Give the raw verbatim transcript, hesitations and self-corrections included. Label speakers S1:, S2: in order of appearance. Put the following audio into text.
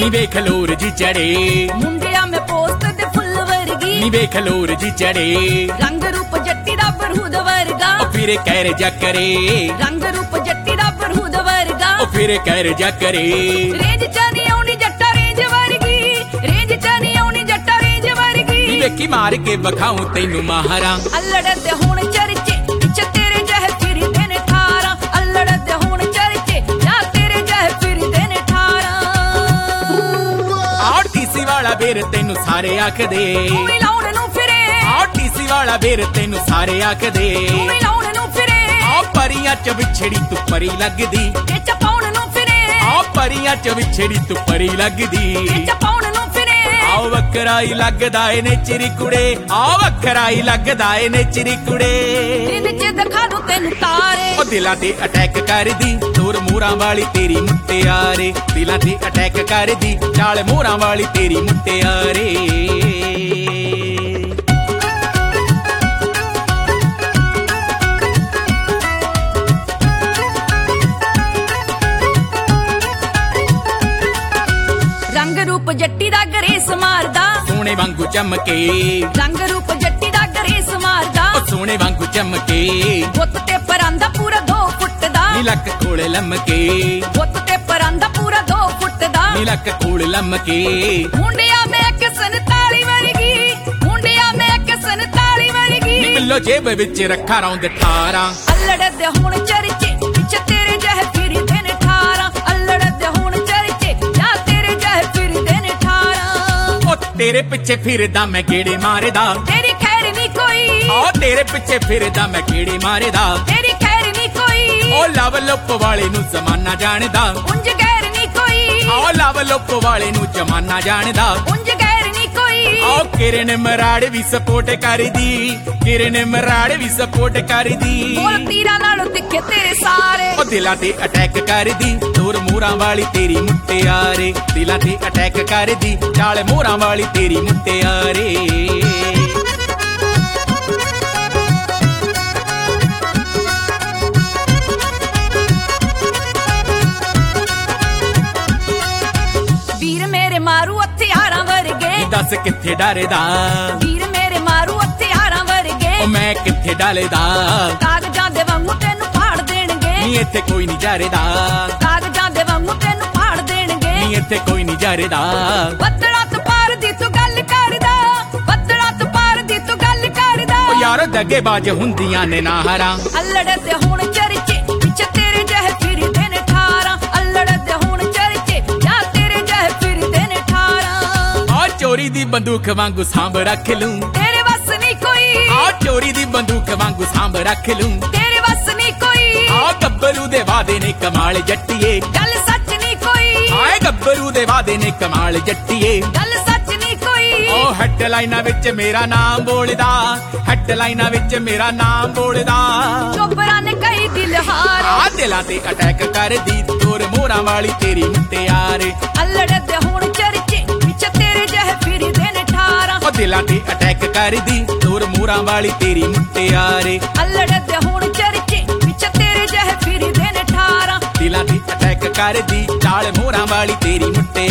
S1: ਨੀ ਵੇਖ ਲੋਰ ਜੀ ਚੜੇ
S2: ਮੁੰਡਿਆਂ ਮੈਂ ਪੋਸਟ ਤੇ ਫੁੱਲ ਵਰਗੀ
S1: ਨੀ ਵੇਖ ਲੋਰ ਜੀ ਚੜੇ
S2: ਰੰਗ ਰੂਪ ਜੱਟੀ ਦਾ ਬਰੂਦ ਵਰਗਾ
S1: ਉਹ ਫਿਰ ਕਹਿ ਜਾ ਕਰੇ
S2: ਰੰਗ ਰੂਪ ਜੱਟੀ ਦਾ ਬਰੂਦ ਵਰਗਾ
S1: ਉਹ ਫਿਰ ਕਹਿ ਜਾ ਕਰੇ
S2: ਰੇਂਜ ਚ ਨਹੀਂ ਆਉਣੀ ਜੱਟਾ ਰੇਂਜ ਵਰਗੀ ਰੇਂਜ ਚ ਨਹੀਂ ਆਉਣੀ ਜੱਟਾ ਰੇਂਜ ਵਰਗੀ
S1: ਨੀ ਵੇਖੀ ਮਾਰ ਕੇ ਵਿਖਾਉਂ ਤੈਨੂੰ ਮਾਹਰਾਂ
S2: ਅੱਲੜ ਦੇ ਹੁਣ ਚਰਚੇ ਪਿੱਛੇ ਤੇਰੇ ਜਿਹੇ ਫਿਰਦੇ ਨੇ ਠਾਰਾਂ ਅੱਲੜ ਦੇ ਹੁਣ ਚਰਚੇ ਜਾਂ ਤੇਰੇ ਜਿਹੇ ਫਿਰਦੇ ਨੇ ਠਾਰਾਂ
S1: ਆਹ ਟੀਸੀ ਵਾਲਾ ਵੀਰ ਤੈਨੂੰ ਸਾਰੇ ਆਖਦੇ
S2: ਤੂੰ ਵੀ ਲਾਉਣ ਨੂੰ ਫਿਰੇ
S1: ਆਹ ਟੀਸੀ ਵਾਲਾ ਵੀਰ ਤੈਨੂੰ ਸਾਰੇ ਆਖਦੇ
S2: ਤੂੰ ਵੀ ਲਾਉਣ ਨੂੰ ਫਿਰੇ
S1: ਆਹ ਪਰੀਆਂ ਚ ਵਿਛੜੀ ਤੂੰ ਪਰੀ ਲੱਗਦੀ
S2: ਵਿੱਚ ਪਾਉਣ ਨੂੰ ਫਿਰੇ
S1: ਆਹ ਪਰੀਆਂ ਚ ਵਿਛੜੀ ਤੂੰ ਪਰੀ ਲੱਗਦੀ
S2: ਵਿੱਚ ਪਾਉਣ ਨੂੰ ਫਿਰੇ
S1: ਆਹ ਵੱਖਰਾ ਹੀ ਲੱਗਦਾ ਏ ਨੇਚਰੀ ਕੁੜੇ ਆਹ ਵੱਖਰਾ ਹੀ ਲੱਗਦਾ ਏ ਨੇਚਰੀ ਕੁੜੇ
S2: ਦਿਨ ਚ ਦਿਖਾ ਦੂੰ ਤੈਨੂੰ ਤਾਰੇ
S1: ਉਹ ਦਿਲਾਂ ਤੇ ਅਟੈਕ ਕਰਦੀ ਦੂਰ ਮੂਰਾਂ ਵਾਲੀ ਤੇਰੀ ਮੁੱਟਿਆਰੇ ਦਿਲਾਂ ਤੇ ਅਟੈਕ ਕਰਦੀ ਚਾਲ ਮੂਰਾਂ ਵਾਲੀ ਤੇਰੀ ਮੁੱਟਿਆਰੇ
S2: ਰੰਗ ਰੂਪ ਜੱਟੀ ਦਾ ਗਰੇਸ ਮਾਰਦਾ
S1: ਸੋਨੇ ਵਾਂਗੂ ਚਮਕੇ
S2: ਰੰਗ ਰੂਪ ਜੱਟੀ ਦਾ ਗਰੇਸ ਮਾਰਦਾ
S1: ਉਹ ਸੋਨੇ ਵਾਂਗੂ ਚਮਕੇ
S2: ਬੁੱਤ ਤੇ ਪਰਾਂਦਾ ਪੂਰਾ ਦੋ ਫੁੱਟ ਦਾ
S1: ਨੀ ਲੱਕ ਕੋਲੇ ਲੰਮਕੇ
S2: ਬੁੱਤ ਤੇ ਪਰਾਂਦਾ ਪੂਰਾ ਦੋ ਫੁੱਟ ਦਾ
S1: ਨੀ ਲੱਕ ਕੋਲੇ ਲੰਮਕੇ
S2: ਮੁੰਡਿਆ ਮੈਂ ਕਿਸਨ ਤਾਲੀ ਵਰਗੀ ਮੁੰਡਿਆ ਮੈਂ ਕਿਸਨ ਤਾਲੀ ਵਰਗੀ
S1: ਨੀ ਬਿੱਲੋ ਜੇਬ ਵਿੱਚ ਰੱਖਾ ਰੌਂਦ ਠਾਰਾਂ
S2: ਅੱਲੜ ਦੇ ਹੁਣ ਚਰਚੇ ਪਿੱਛੇ ਤੇਰੇ ਜਿਹੇ ਫਿਰਦੇ ਨੇ ਠਾਰਾਂ ਅੱਲੜ ਦੇ ਹੁਣ ਚਰਚੇ ਜਾਂ ਤੇਰੇ ਜਿਹੇ ਫਿਰਦੇ ਨੇ ਠਾਰਾਂ
S1: ਉਹ ਤੇਰੇ ਪਿੱਛੇ ਫਿਰਦਾ ਮੈਂ ਗੇੜੇ ਮਾਰਦਾ
S2: ਤੇਰੀ ਖੈਰ ਨਹੀਂ ਕੋਈ
S1: ਉਹ ਤੇਰੇ ਪਿੱਛੇ ਫਿਰਦਾ ਮੈਂ ਗੇੜੇ ਮਾਰਦਾ
S2: ਤੇਰੀ ਖੈਰ ਨਹੀਂ ਕੋਈ
S1: ਉਹ ਲਵ ਲੁੱਪ ਵਾਲੇ ਨੂੰ ਜ਼ਮਾਨਾ ਜਾਣਦਾ
S2: ਉਂਝ ਗੈਰ ਨਹੀਂ ਕੋਈ
S1: ਉਹ ਲਵ ਲੁੱਪ ਵਾਲੇ ਨੂੰ ਜ਼ਮਾਨਾ ਜਾਣਦਾ
S2: ਉਂਝ ਗੈਰ ਨਹੀਂ ਕੋਈ
S1: ਉਹ ਕਿਰਨ ਮਰਾੜ ਵੀ ਸਪੋਰਟ ਕਰਦੀ ਕਿਰਨ ਮਰਾੜ ਵੀ ਸਪੋਰਟ ਕਰਦੀ
S2: ਬੋਲ ਤੀਰਾਂ ਨਾਲੋਂ ਤਿੱਖੇ ਤੇਰੇ ਸਾਰੇ
S1: ਉਹ ਦਿਲਾਂ ਤੇ ਅਟੈਕ ਕਰਦੀ ਦੂਰ ਮੂਰਾਂ ਵਾਲੀ ਤੇਰੀ ਮੁੱਟਿਆਰੇ ਦਿਲਾਂ ਤੇ ਅਟੈਕ ਕਰਦੀ ਚਾਲ ਮੂਰਾਂ ਵਾਲੀ ਤੇਰੀ ਮੁੱਟਿਆਰੇ
S2: ਵੀਰ ਮੇਰੇ ਮਾਰੂ ਹਥਿਆਰਾਂ ਵਰਗੇ
S1: ਦੱਸ ਕਿੱਥੇ ਡਰਦਾ
S2: ਵੀਰ ਮੇਰੇ ਮਾਰੂ ਹਥਿਆਰਾਂ ਵਰਗੇ
S1: ਉਹ ਮੈਂ ਕਿੱਥੇ ਡਾਲਦਾ
S2: ਕਾਗਜ਼ਾਂ ਦੇ ਵਾਂਗੂ ਤੈਨੂੰ ਫਾੜ ਦੇਣਗੇ
S1: ਨੀ ਇੱਥੇ ਕੋਈ ਨਹੀਂ ਜਰਦਾ
S2: ਕਾਗਜ਼ਾਂ ਦੇ ਵਾਂਗੂ ਤੈਨੂੰ ਫਾੜ ਦੇਣਗੇ
S1: ਨੀ ਇੱਥੇ ਕੋਈ ਨਹੀਂ ਜਰਦਾ
S2: ਬੱਦਲਾਂ ਤੋਂ ਪਾਰ ਦੀ ਤੂੰ ਗੱਲ ਕਰਦਾ ਬੱਦਲਾਂ ਤੋਂ ਪਾਰ ਦੀ ਤੂੰ ਗੱਲ ਕਰਦਾ
S1: ਉਹ ਯਾਰ ਦਗੇਬਾਜ਼ ਹੁੰਦੀਆਂ ਨੇ ਨਾਹਰਾਂ
S2: ਅੱਲੜ ਤੇ ਹੁਣ ਚਰਚੇ ਪਿੱਛੇ ਤੇਰੇ ਜਿਹੇ ਫਿਰਦੇ ਨੇ ਠਾਰਾਂ ਅੱਲੜ ਤੇ ਹੁਣ ਚਰਚੇ ਜਾਂ ਤੇਰੇ ਜਿਹੇ ਫਿਰਦੇ ਨੇ ਠਾਰਾਂ
S1: ਆ ਚੋਰੀ ਦੀ ਬੰਦੂਕ ਵਾਂਗੂ ਸਾਂਭ ਰੱਖ ਲੂੰ
S2: ਤੇਰੇ ਵੱਸ ਨਹੀਂ ਕੋਈ
S1: ਆ ਚੋਰੀ ਦੀ ਬੰਦੂਕ ਵਾਂਗੂ ਸਾਂਭ ਰੱਖ ਲੂੰ
S2: ਤੇਰੇ ਵੱਸ ਨਹੀਂ ਕੋਈ
S1: ਆ ਗੱਭਰੂ ਦੇ ਵਾਦੇ ਨੇ ਕਮਾਲ ਜੱਟੀਏ
S2: ਗੱਲ ਸੱਚ ਨਹੀਂ ਕੋਈ
S1: ਆਏ ਗੱਭਰੂ ਦੇ ਵਾਦੇ ਨੇ ਕਮਾਲ ਜੱਟੀਏ
S2: ਗੱਲ ਸੱਚ ਨਹੀਂ ਕੋਈ
S1: ਉਹ ਹੈਡਲਾਈਨਾਂ ਵਿੱਚ ਮੇਰਾ ਨਾਮ ਬੋਲਦਾ ਹੈਡਲਾਈਨਾਂ ਵਿੱਚ ਮੇਰਾ ਨਾਮ ਬੋਲਦਾ
S2: ਚੋਬਰਾਂ ਨੇ ਕਈ ਦਿਲ ਹਾਰ
S1: ਆ ਦਿਲਾਂ ਤੇ ਅਟੈਕ ਕਰਦੀ ਦੂਰ ਮੋਰਾਂ ਵਾਲੀ ਤੇਰੀ ਮੁੱਟਿਆਰੇ
S2: ਅੱਲੜ ਤੇ ਹੁਣ ਚਰਚੇ ਪਿੱਛੇ ਤੇਰੇ ਜਿਹੇ ਫਿਰਦੇ ਨੇ ਠਾਰਾਂ
S1: ਉਹ ਦਿਲਾਂ ਤੇ ਅਟੈਕ ਕਰਦੀ ਦੂਰ ਮੋਰਾਂ ਵਾਲੀ ਤੇਰੀ ਮੁੱਟਿਆਰੇ
S2: ਅੱਲੜ ਤੇ ਹੁਣ ਚਰਚੇ ਪਿੱਛੇ ਤੇਰੇ ਜਿਹੇ ਫਿਰਦੇ ਨੇ ਠਾਰਾਂ
S1: ਦਿਲਾਂ ਤੇ ਅਟੈਕ ਕਰਦੀ ਚਾਲ ਮੋਰਾਂ ਵਾਲੀ ਤੇਰੀ ਮੁੱਟਿਆਰੇ